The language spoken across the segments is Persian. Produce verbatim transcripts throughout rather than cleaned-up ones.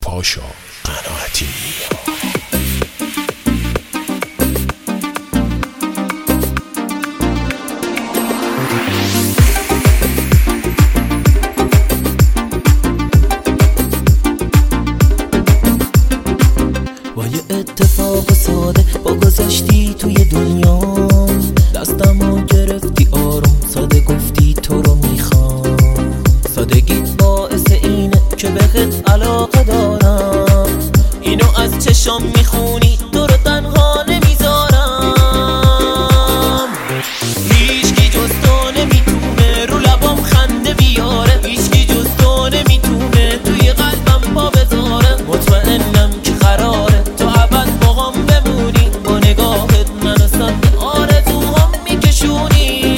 پاشا قناعتی. با یه اتفاق ساده با گذاشتی توی دنیا، دستمو گرفتی آروم ساده گفتی تو رو میخوام. سادگیت باعث اینه که بهت علاقه دارم، اینو از چشام میخونی تو رو تنها نمیذارم. هیچکی جز تو نمیتونه رو لبام خنده بیاره، هیچکی جز تو نمیتونه توی قلبم پا بذاره. مطمئنم که قراره تو ابد باهام بمونی، با نگاهت منو سمت آرزوهام میکشونی.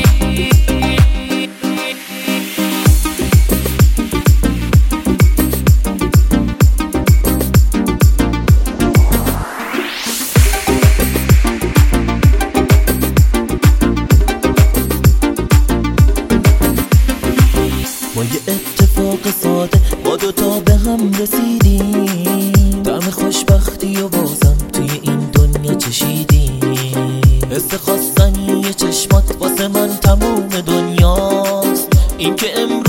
با یه اتفاق ساده ما دوتا به هم رسیدیم، طعم خوشبختی و بازم توی این دنیا چشیدیم. حس خواستنی چشمات واسه من تموم دنیاست، این که امروز